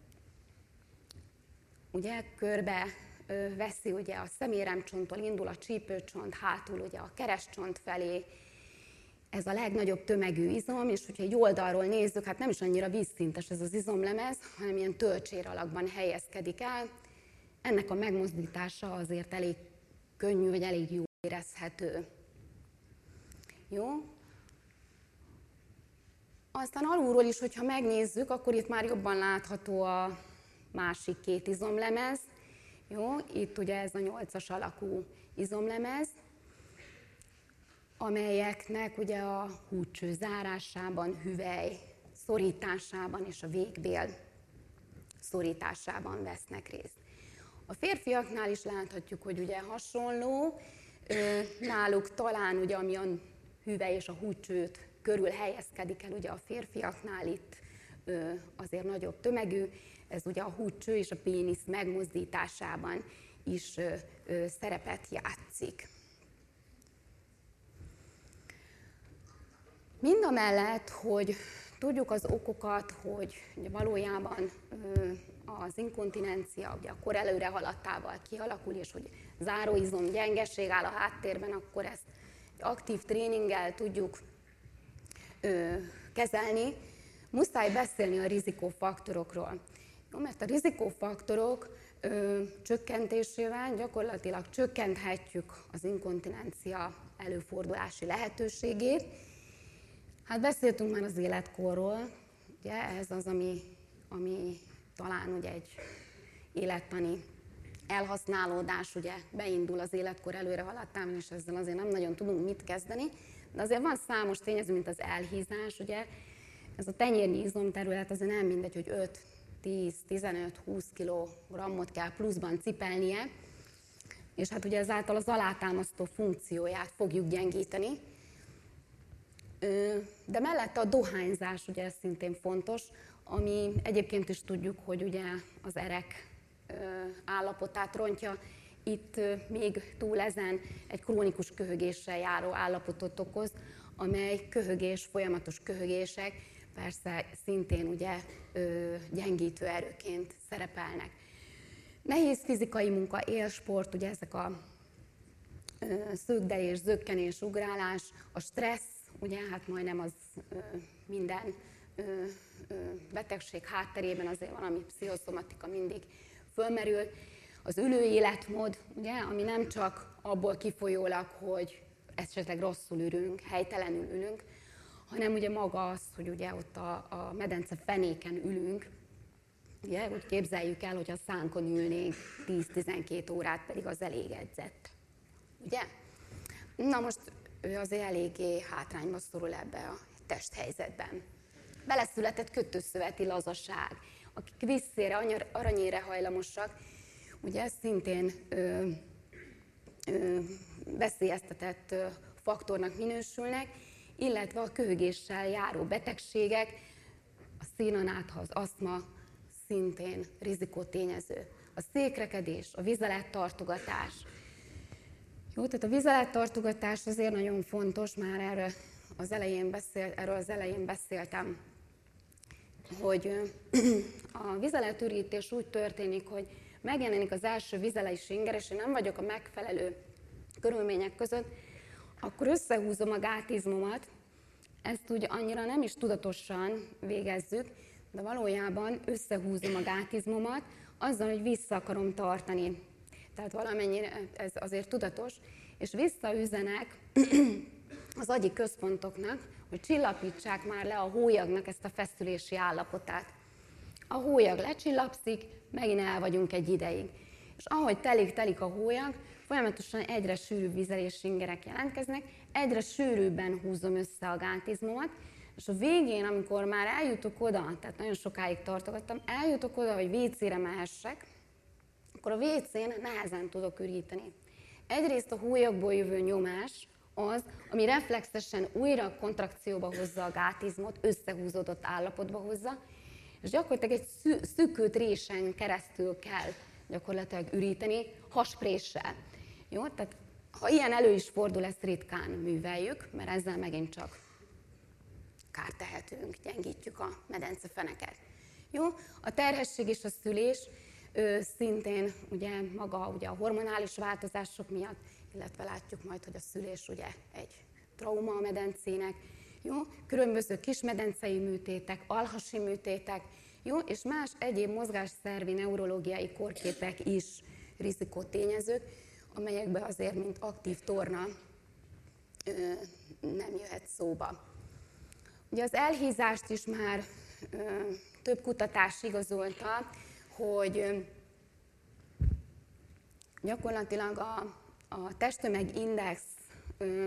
Ugye körbe ö, veszi ugye a szeméremcsonttól, indul a csípőcsont, hátul ugye a kerescsont felé. Ez a legnagyobb tömegű izom, és hogyha egy oldalról nézzük, hát nem is annyira vízszintes ez az izomlemez, hanem ilyen tölcsér alakban helyezkedik el. Ennek a megmozdítása azért elég könnyű, vagy elég jól érezhető. Jó? Aztán alulról is, hogyha megnézzük, akkor itt már jobban látható a másik két izomlemez. Jó? Itt ugye ez a nyolcas alakú izomlemez, amelyeknek ugye a húdcső zárásában, hüvely szorításában és a végbél szorításában vesznek részt. A férfiaknál is láthatjuk, hogy ugye hasonló, náluk talán ugye ami a hüvely és a húdcsőt körül helyezkedik el ugye a férfiaknál, itt azért nagyobb tömegű, ez ugye a húdcső és a pénisz megmozdításában is szerepet játszik. Mindamellett, hogy tudjuk az okokat, hogy ugye valójában az inkontinencia ugye a kor előre haladtával kialakul, és hogy záróizom gyengeség áll a háttérben, akkor ezt aktív tréninggel tudjuk ö, kezelni. Muszáj beszélni a rizikófaktorokról. Jó, mert a rizikófaktorok ö, csökkentésével gyakorlatilag csökkenthetjük az inkontinencia előfordulási lehetőségét. Hát beszéltünk már az életkorról, ugye ez az, ami, ami talán ugye egy élettani elhasználódás, ugye beindul az életkor előre haladtában, és ezzel azért nem nagyon tudunk mit kezdeni, de azért van számos tényező, mint az elhízás, ugye ez a tenyérnyi izomterület azért nem mindegy, hogy öt, tíz, tizenöt, húsz kilogrammot kell pluszban cipelnie, és hát ugye ezáltal az alátámasztó funkcióját fogjuk gyengíteni. De mellette a dohányzás, ugye ez szintén fontos, ami egyébként is tudjuk, hogy ugye az erek állapotát rontja. Itt még túl ezen egy krónikus köhögéssel járó állapotot okoz, amely köhögés, folyamatos köhögések persze szintén ugye gyengítő erőként szerepelnek. Nehéz fizikai munka, élsport, ugye ezek a szögdelés, zökkenés, ugrálás, a stressz, ugye hát majdnem az minden betegség hátterében azért valami pszichoszomatika mindig fölmerül. Az ülő életmód, ugye, ami nem csak abból kifolyólag, hogy esetleg rosszul ülünk, helytelenül ülünk, hanem ugye maga az, hogy ugye ott a, a medence fenéken ülünk, ugye, úgy képzeljük el, hogy a szánkon ülnénk tíz-tizenkét órát, pedig az elég edzett. Ugye? Na most ő azért eléggé hátrányba szorul ebbe a testhelyzetben. Beleszületett kötőszöveti lazaság, akik visszére, aranyére hajlamosak, ugye szintén ö, ö, veszélyeztetett ö, faktornak minősülnek, illetve a köhögéssel járó betegségek, a színanátha, az aszma szintén rizikótényező. A székrekedés, a vizelettartogatás. Jó, tehát a vizelettartogatás azért nagyon fontos, már erről az elején, beszél, erről az elején beszéltem, hogy a vizeletürítés úgy történik, hogy megjelenik az első vizeles inger, és én nem vagyok a megfelelő körülmények között, akkor összehúzom a gátizmomat, ezt úgy annyira nem is tudatosan végezzük, de valójában összehúzom a gátizmomat azzal, hogy vissza akarom tartani. Tehát valamennyire ez azért tudatos, és visszaüzenek az agyi központoknak, hogy csillapítsák már le a hólyagnak ezt a feszülési állapotát. A hólyag lecsillapszik, megint el vagyunk egy ideig. És ahogy telik-telik a hólyag, folyamatosan egyre sűrűbb vizelés ingerek jelentkeznek, egyre sűrűbben húzom össze a gátizmomat, és a végén, amikor már eljutok oda, tehát nagyon sokáig tartogattam, eljutok oda, hogy vécére mehessek, akkor a vécén nehezen tudok üríteni. Egyrészt a hólyagból jövő nyomás az, ami reflexesen újra kontrakcióba hozza a gátizmot, összehúzódott állapotba hozza, és gyakorlatilag egy szü- szűkült résen keresztül kell gyakorlatilag üríteni, haspréssel. Jó? Tehát ha ilyen elő is fordul, ezt ritkán műveljük, mert ezzel megint csak kárt tehetünk, gyengítjük a medencefeneket. Jó? A terhesség és a szülés ö, szintén ugye maga ugye a hormonális változások miatt, illetve látjuk majd, hogy a szülés ugye egy trauma a medencének, jó? Különböző kismedencei műtétek, alhasi műtétek, jó? És más egyéb mozgásszervi neurológiai kórképek is rizikótényezők, amelyekben azért, mint aktív torna ö, nem jöhet szóba. Ugye az elhízást is már ö, több kutatás igazolta, hogy ö, gyakorlatilag a, a testtömegindex, ö,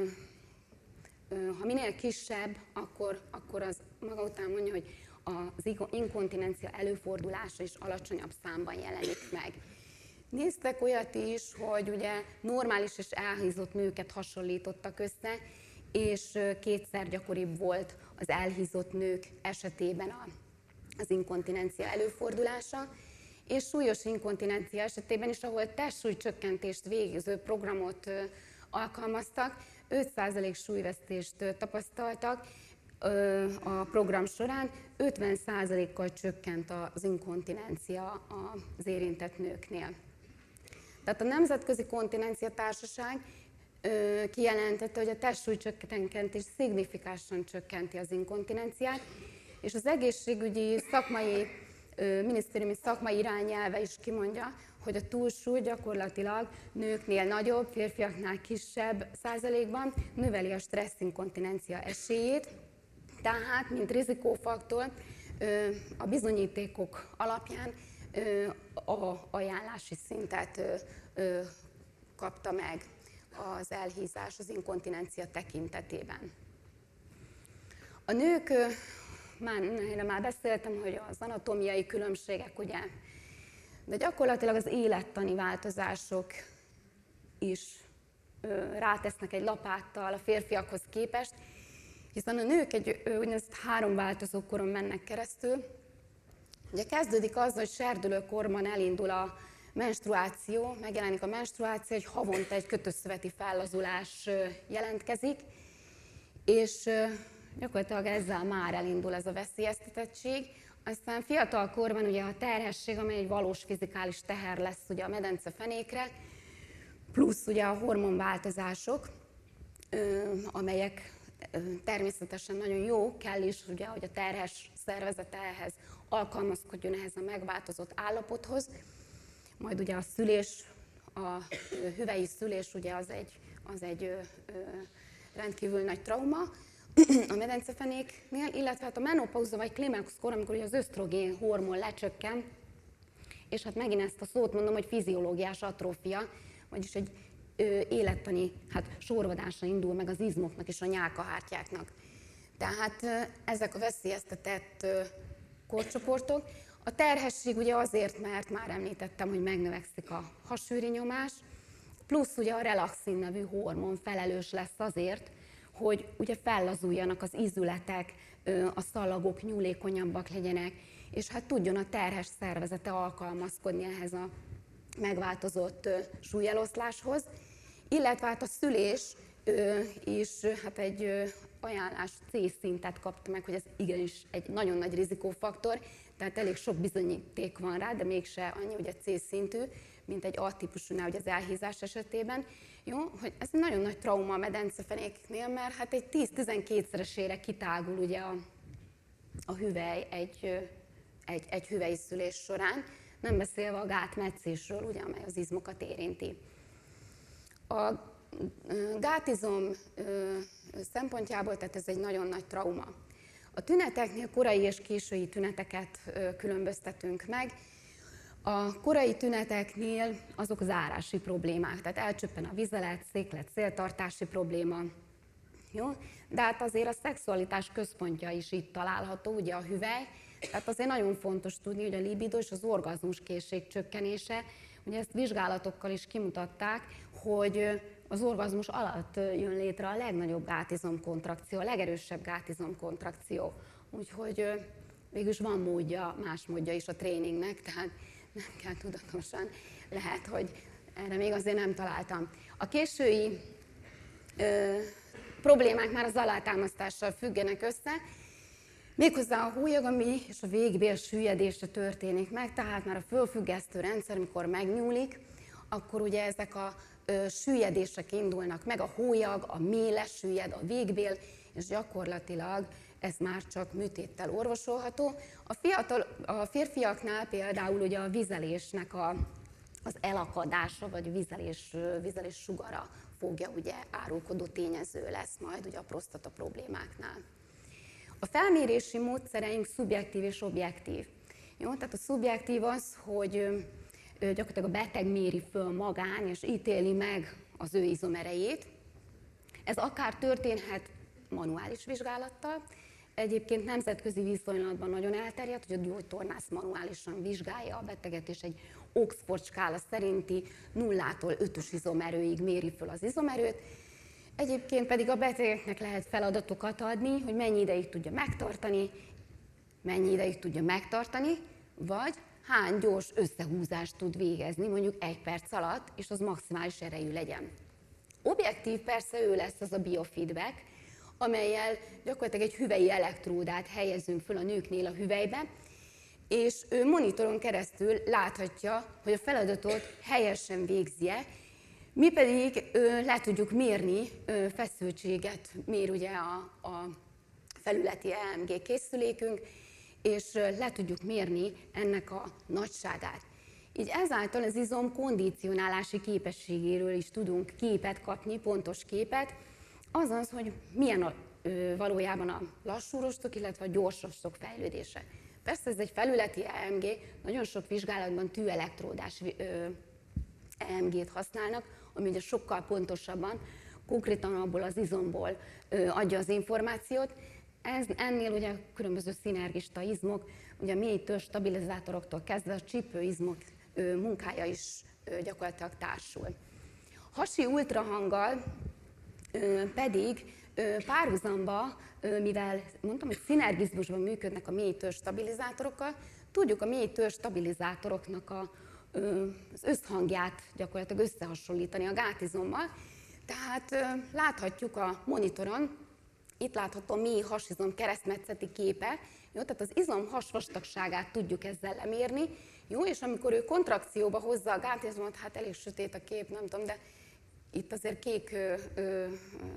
ö, ha minél kisebb, akkor, akkor az maga után mondja, hogy az inkontinencia előfordulása is alacsonyabb számban jelenik meg. Néztek olyat is, hogy ugye normális és elhízott nőket hasonlítottak össze, és kétszer gyakoribb volt az elhízott nők esetében az inkontinencia előfordulása, és súlyos inkontinencia esetében is, ahol testsúlycsökkentést végző programot alkalmaztak, öt százalék súlyvesztést tapasztaltak a program során, ötven százalékkal csökkent az inkontinencia az érintett nőknél. Tehát a Nemzetközi Kontinencia Társaság kijelentette, hogy a testsúlycsökkentés szignifikánsan csökkenti az inkontinenciát, és az egészségügyi szakmai, minisztériumi szakmai irányelve is kimondja, hogy a túlsúly gyakorlatilag nőknél nagyobb, férfiaknál kisebb százalékban növeli a stresszinkontinencia esélyét, tehát, mint rizikófaktor, a bizonyítékok alapján a ajánlási szintet kapta meg az elhízás az inkontinencia tekintetében. A nők, már, már beszéltem, hogy az anatómiai különbségek, ugye, de gyakorlatilag az élettani változások is rátesznek egy lapáttal a férfiakhoz képest, hiszen a nők egy úgynevezett három változó koron mennek keresztül. Ugye kezdődik az, hogy serdülőkorban elindul a menstruáció, megjelenik a menstruáció, egy havonta egy kötőszöveti fellazulás jelentkezik, és gyakorlatilag ezzel már elindul ez a veszélyeztetettség. Aztán fiatal korban ugye a terhesség, amely egy valós fizikális teher lesz ugye a medencefenékre, plusz ugye a hormonváltozások, amelyek természetesen nagyon jó, kell is, ugye, hogy a terhes szervezete ehhez alkalmazkodjon ehhez a megváltozott állapothoz. Majd ugye a szülés, a hüvelyi szülés ugye az egy, az egy ö, ö, rendkívül nagy trauma a medencefenéknél, illetve hát a menopauza vagy klimaxkor, amikor ugye az ösztrogén hormon lecsökken, és hát megint ezt a szót mondom, hogy fiziológiás atrófia, vagyis egy ö, élettani hát, sorvadása indul meg az izmoknak és a nyálkahártyáknak. Tehát ö, ezek a veszélyeztetett ö, korcsoportok. A terhesség ugye azért, mert már említettem, hogy megnövekszik a hasűri nyomás, plusz ugye a relaxin nevű hormon felelős lesz azért, hogy ugye fellazuljanak az ízületek, a szalagok nyúlékonyabbak legyenek, és hát tudjon a terhes szervezete alkalmazkodni ehhez a megváltozott súlyeloszláshoz, illetve hát a szülés is hát egy ajánlás C szintet kapta meg, hogy ez igenis egy nagyon nagy rizikófaktor, tehát elég sok bizonyíték van rá, de mégse annyi ugye C szintű, mint egy A-típusúnál, ugye az elhízás esetében. Jó, hogy ez egy nagyon nagy trauma a medencefenéknél, mert hát egy tíz-tizenkétszeresére kitágul ugye a, a hüvely egy, egy, egy hüvelyi szülés során, nem beszélve a gátmetszésről, ugye, amely az izmokat érinti. A gátizom szempontjából, tehát ez egy nagyon nagy trauma. A tüneteknél korai és késői tüneteket különböztetünk meg. A korai tüneteknél azok az árási problémák, tehát elcsöppen a vizelet, széklet, széltartási probléma. Jó? De hát azért a szexualitás központja is itt található, ugye a hüvely. Tehát azért nagyon fontos tudni, hogy a libido és az orgazmus készség csökkenése, ugye ezt vizsgálatokkal is kimutatták, hogy az orgazmus alatt jön létre a legnagyobb gátizomkontrakció, a legerősebb gátizomkontrakció. Úgyhogy végülis van módja, más módja is a tréningnek, tehát nem kell tudatosan, lehet, hogy erre még azért nem találtam. A késői ö, problémák már az alátámasztással függenek össze, méghozzá a hólyag, ami és a végbél süllyedése történik meg, tehát már a fölfüggesztő rendszer, amikor megnyúlik, akkor ugye ezek a ö, süllyedések indulnak meg, a hólyag, a mély lesüllyed, a végbél, és gyakorlatilag ez már csak műtéttel orvosolható. A, fiatal, a férfiaknál például ugye a vizelésnek a, az elakadása, vagy vizelés, vizelés sugara fogja ugye árulkodó tényező lesz majd ugye a prostata problémáknál. A felmérési módszereink szubjektív és objektív. Jó? Tehát a szubjektív az, hogy gyakorlatilag a beteg méri föl magán, és ítéli meg az ő izomerejét. Ez akár történhet manuális vizsgálattal, egyébként nemzetközi viszonylatban nagyon elterjedt, hogy a gyógytornász manuálisan vizsgálja a beteget, és egy Oxford skála szerinti nullától ötös izomerőig méri föl az izomerőt. Egyébként pedig a betegeknek lehet feladatokat adni, hogy mennyi ideig tudja megtartani, mennyi ideig tudja megtartani, vagy hány gyors összehúzást tud végezni, mondjuk egy perc alatt, és az maximális erejű legyen. Objektív persze ő lesz az a biofeedback, amellyel gyakorlatilag egy hüvelyi elektródát helyezünk föl a nőknél a hüvelybe, és ő monitoron keresztül láthatja, hogy a feladatot helyesen végzi-e, mi pedig ö, le tudjuk mérni, ö, feszültséget mér ugye a, a felületi E M G készülékünk, és ö, le tudjuk mérni ennek a nagyságát. Így ezáltal az izom kondicionálási képességéről is tudunk képet kapni, pontos képet, azaz, hogy milyen a, ö, valójában a lassú rostok, illetve a gyors rostok fejlődése. Persze ez egy felületi E M G, nagyon sok vizsgálatban tűelektródás E M G-t használnak, ami ugye sokkal pontosabban, konkrétan abból az izomból ö, adja az információt. Ez, ennél ugye különböző szinergista izmok, ugye a mélytől stabilizátoroktól kezdve a csípőizmok ö, munkája is ö, gyakorlatilag társul. Hasi ultrahanggal ö, pedig ö, párhuzamba, ö, mivel mondtam, hogy szinergizmusban működnek a mélytől stabilizátorokkal, tudjuk a mélytől stabilizátoroknak a az összhangját gyakorlatilag összehasonlítani a gátizommal. Tehát láthatjuk a monitoron, itt látható a mély hasizom keresztmetszeti képe, jó? Tehát az izom hasvastagságát tudjuk ezzel lemérni, jó? És amikor ő kontrakcióba hozza a gátizomot, hát elég sötét a kép, nem tudom, de itt azért kék ö, ö, ö,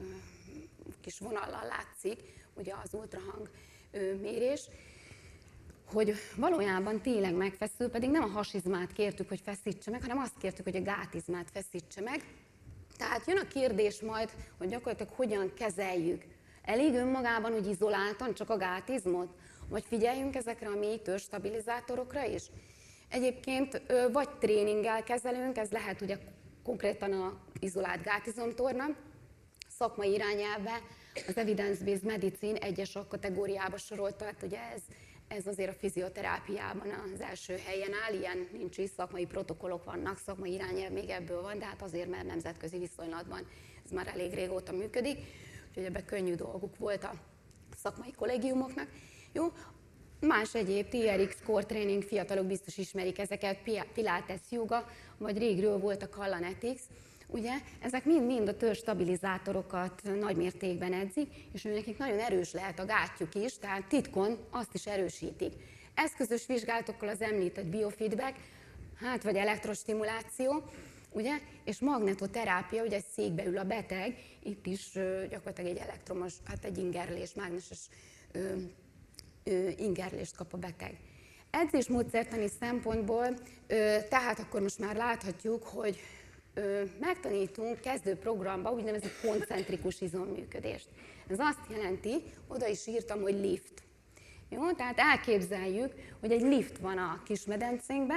kis vonallal látszik ugye az ultrahang ö, mérés, hogy valójában tényleg megfeszül, pedig nem a hasizmát kértük, hogy feszítse meg, hanem azt kértük, hogy a gátizmát feszítse meg. Tehát jön a kérdés majd, hogy gyakorlatilag hogyan kezeljük. Elég önmagában, hogy izoláltan csak a gátizmot? Vagy figyeljünk ezekre a mélytől stabilizátorokra is? Egyébként vagy tréninggel kezelünk, ez lehet ugye konkrétan az izolált gátizomtorna, szakmai irányelve az evidence-based medicine egyes kategóriába sorolt, tehát ugye ez Ez azért a fizioterápiában az első helyen áll, ilyen nincs is, szakmai protokollok vannak, szakmai irányelv még ebből van, de hát azért, mert nemzetközi viszonylatban ez már elég régóta működik, úgyhogy ebben könnyű dolguk volt a szakmai kollégiumoknak. Jó? Más egyéb, T R X, core training, fiatalok biztos ismerik ezeket, Pilates, yoga, vagy régről volt a Callanetics. Ugye, ezek mind-mind a törzsstabilizátorokat nagy mértékben edzik, és nekik nagyon erős lehet a gátjuk is, tehát titkon azt is erősítik. Eszközös vizsgálatokkal az említett biofeedback, hát vagy elektrostimuláció, ugye, és magnetoterápia, ugye székbe ül a beteg, itt is ö, gyakorlatilag egy elektromos, hát egy ingerlés, mágneses ö, ö, ingerlést kap a beteg. Edzésmódszertani szempontból, ö, tehát akkor most már láthatjuk, hogy megtanítunk kezdőprogramba úgynevezett koncentrikus izomműködést. Ez azt jelenti, oda is írtam, hogy lift. Jó? Tehát elképzeljük, hogy egy lift van a kismedencénkben,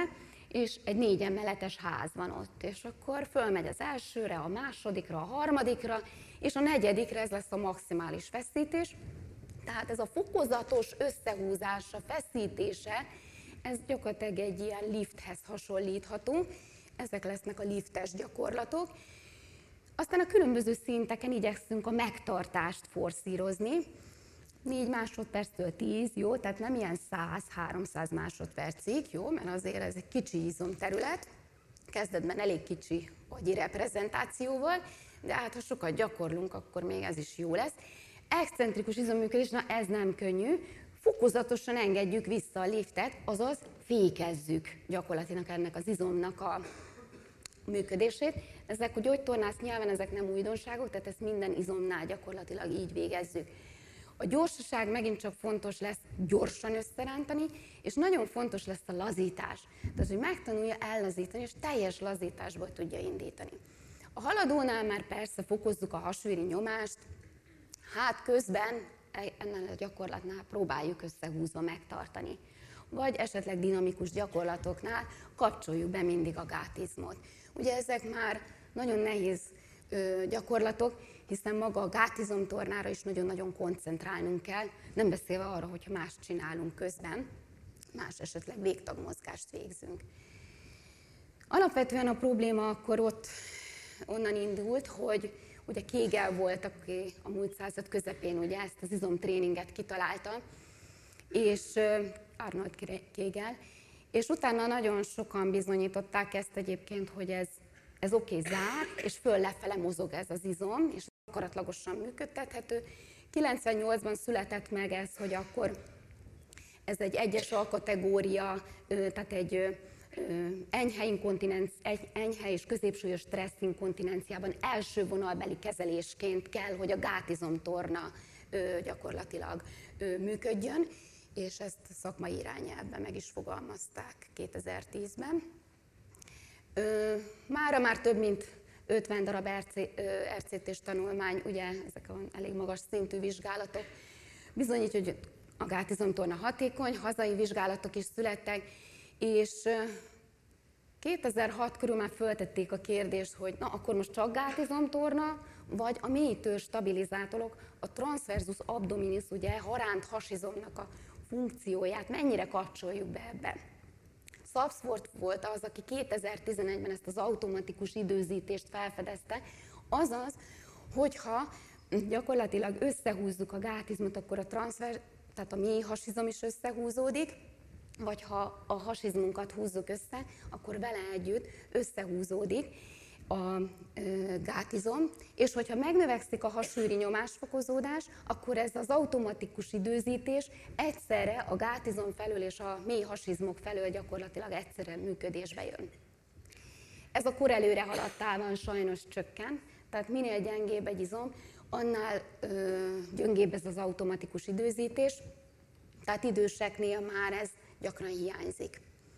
és egy négy emeletes ház van ott, és akkor fölmegy az elsőre, a másodikra, a harmadikra, és a negyedikre ez lesz a maximális feszítés. Tehát ez a fokozatos összehúzása, feszítése, ez gyakorlatilag egy ilyen lifthez hasonlítható. Ezek lesznek a liftes gyakorlatok. Aztán a különböző szinteken igyekszünk a megtartást forszírozni. négy másodperctől tíz, jó, tehát nem ilyen száz-háromszáz másodpercig, jó, mert azért ez egy kicsi izomterület, kezdetben elég kicsi agyi reprezentációval, de hát ha sokat gyakorlunk, akkor még ez is jó lesz. Excentrikus izomműködés, na ez nem könnyű, fokozatosan engedjük vissza a liftet, azaz fékezzük gyakorlatilag ennek az izomnak a működését. Ezek a gyógytornász nyelven ezek nem újdonságok, tehát ezt minden izomnál gyakorlatilag így végezzük. A gyorsaság megint csak fontos lesz gyorsan összerántani, és nagyon fontos lesz a lazítás. Tehát, hogy megtanulja ellazítani, és teljes lazításból tudja indítani. A haladónál már persze fokozzuk a hasvéri nyomást, hát közben ennél a gyakorlatnál próbáljuk összehúzva megtartani. Vagy esetleg dinamikus gyakorlatoknál kapcsoljuk be mindig a gátizmot. Ugye ezek már nagyon nehéz ö, gyakorlatok, hiszen maga a gátizomtornára is nagyon-nagyon koncentrálnunk kell, nem beszélve arra, hogyha más csinálunk közben, más esetleg végtagmozgást végzünk. Alapvetően a probléma akkor ott onnan indult, hogy ugye Kégel volt, aki a múlt század közepén ugye ezt az izomtréninget kitalálta, és Arnold Kégel, és utána nagyon sokan bizonyították ezt egyébként, hogy ez, ez oké, okay, zár, és föl lefele mozog ez az izom, és akaratlagosan működtethető. kilencvennyolcban született meg ez, hogy akkor ez egy egyes alkategória, tehát egy enyhe, inkontinenci, enyhe és középsúlyos stressz inkontinenciában első vonalbeli kezelésként kell, hogy a gátizomtorna gyakorlatilag működjön, és ezt a szakmai irányelvben meg is fogalmazták kétezer-tízben. Mára már több mint ötven darab er cé té-s tanulmány, ugye ezek a elég magas szintű vizsgálatok, bizonyítja, hogy a gátizomtorna hatékony, hazai vizsgálatok is születtek, és kétezer-hat körül már föltették a kérdést, hogy na akkor most csak gátizomtorna, vagy a mélytőr stabilizátorok, a transversus abdominis, ugye haránt hasizomnak a funkcióját mennyire kapcsoljuk be ebbe. Sapsworth volt az, aki kétezer-tizenegyben ezt az automatikus időzítést felfedezte, azaz, hogyha gyakorlatilag összehúzzuk a gátizmot, akkor a transvers, tehát a mély hasizom is összehúzódik, vagy ha a hasizmunkat húzzuk össze, akkor vele együtt összehúzódik a gátizom, és hogyha megnövekszik a hasőri nyomásfokozódás, akkor ez az automatikus időzítés egyszerre a gátizom felől és a mély hasizmok felől gyakorlatilag egyszerre működésbe jön. Ez a kor előre haladtában sajnos csökken, tehát minél gyengébb egy izom, annál ö, gyöngébb ez az automatikus időzítés, tehát időseknél már ez gyakran hiányzik.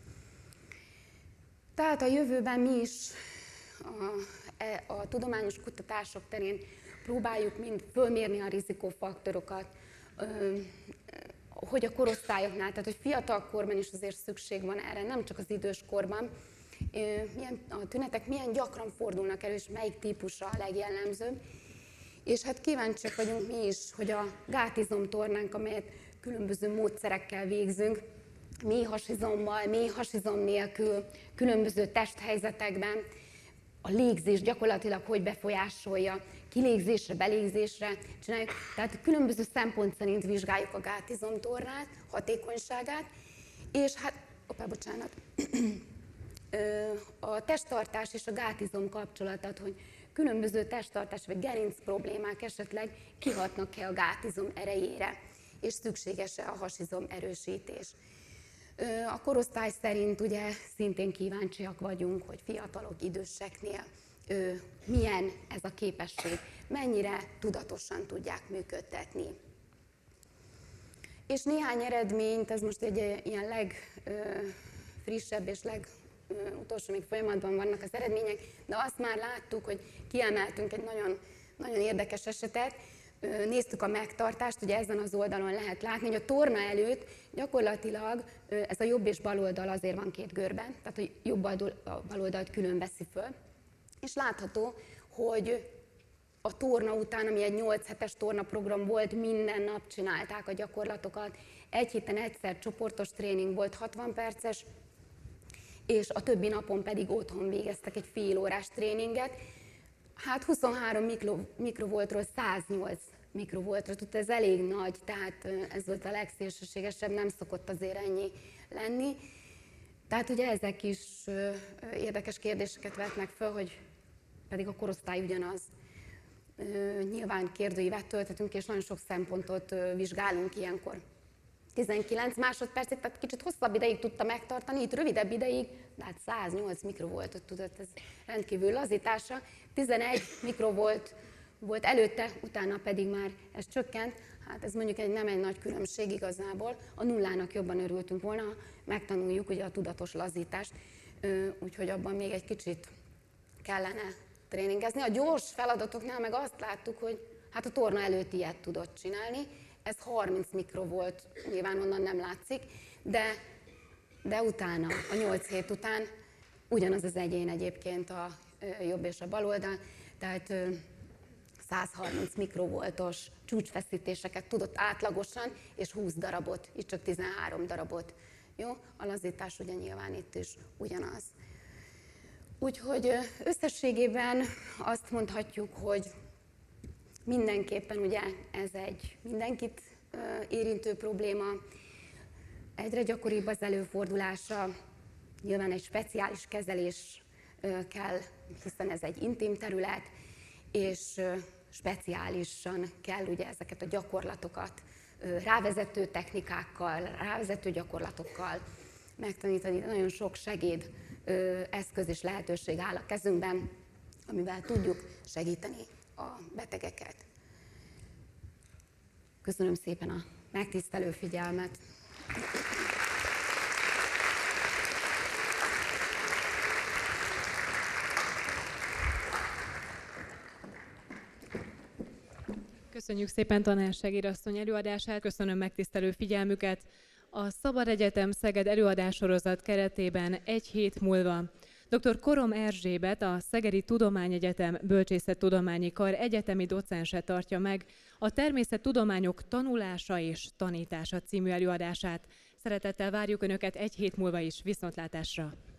Tehát a jövőben mi is a, a tudományos kutatások terén próbáljuk mind fölmérni a rizikófaktorokat, hogy a korosztályoknál, tehát hogy fiatal korban is azért szükség van erre, nem csak az idős korban, milyen, a tünetek milyen gyakran fordulnak elő, és melyik típusa a legjellemzőbb. És hát kíváncsiak vagyunk mi is, hogy a gátizomtornánk, amelyet különböző módszerekkel végzünk, mély hasizommal, mély hasizom nélkül, különböző testhelyzetekben, a légzés gyakorlatilag hogy befolyásolja, kilégzésre, belégzésre csináljuk. Tehát különböző szempont szerint vizsgáljuk a gátizomtornát, hatékonyságát, és hát, opá, bocsánat, a testtartás és a gátizom kapcsolatot, hogy különböző testtartás vagy gerinc problémák esetleg kihatnak-e a gátizom erejére, és szükséges-e a hasizom erősítés. A korosztály szerint ugye szintén kíváncsiak vagyunk, hogy fiatalok, időseknél milyen ez a képesség, mennyire tudatosan tudják működtetni. És néhány eredményt, ez most egy ilyen legfrissebb és legutolsó, még folyamatban vannak az eredmények, de azt már láttuk, hogy kiemeltünk egy nagyon, nagyon érdekes esetet. néztük a megtartást, ugye ezen az oldalon lehet látni, hogy a torna előtt gyakorlatilag ez a jobb és bal oldal azért van két görben, tehát a jobb oldal, a bal oldalt külön veszi föl, és látható, hogy a torna után, ami egy nyolc hetes tornaprogram volt, minden nap csinálták a gyakorlatokat, egy héten egyszer csoportos tréning volt, hatvan perces, és a többi napon pedig otthon végeztek egy fél órás tréninget. Hát huszonhárom mikrovoltról száznyolc mikrovoltra, tudta, ez elég nagy, tehát ez volt a legszélsőségesebb, nem szokott azért ennyi lenni. Tehát ugye ezek is érdekes kérdéseket vetnek föl, hogy pedig a korosztály ugyanaz. Nyilván kérdőívet töltetünk, és nagyon sok szempontot vizsgálunk ilyenkor. tizenkilenc másodpercig, tehát kicsit hosszabb ideig tudta megtartani, itt rövidebb ideig, de hát száznyolc mikrovoltot tudott, ez rendkívül lazítása. tizenegy mikrovolt volt előtte, utána pedig már ez csökkent, hát ez mondjuk egy, nem egy nagy különbség igazából, a nullának jobban örültünk volna, ha megtanuljuk ugye a tudatos lazítást, úgyhogy abban még egy kicsit kellene tréningezni. A gyors feladatoknál meg azt láttuk, hogy hát a torna előtt ilyet tudott csinálni, ez harminc mikrovolt, nyilván onnan nem látszik, de, de utána, a nyolc hét után ugyanaz az egyén egyébként a jobb és a bal oldal, tehát százharminc mikrovoltos csúcsfeszítéseket tudott átlagosan, és húsz darabot, itt csak tizenhárom darabot. Jó? A lazítás ugye nyilván itt is ugyanaz. Úgyhogy összességében azt mondhatjuk, hogy mindenképpen ugye ez egy mindenkit érintő probléma, egyre gyakoribb az előfordulása, nyilván egy speciális kezelés kell, hiszen ez egy intim terület, és speciálisan kell ugye ezeket a gyakorlatokat rávezető technikákkal, rávezető gyakorlatokkal megtanítani. Nagyon sok segéd eszköz és lehetőség áll a kezünkben, amivel tudjuk segíteni a betegeket. Köszönöm szépen a megtisztelő figyelmet! Köszönjük szépen tanársegédasszony előadását, köszönöm megtisztelő figyelmüket. A Szabad Egyetem Szeged előadássorozat keretében egy hét múlva dr. Korom Erzsébet, a Szegedi Tudományegyetem Bölcsészettudományi Kar egyetemi docense tartja meg a Természettudományok tanulása és tanítása című előadását. Szeretettel várjuk Önöket egy hét múlva is, viszontlátásra!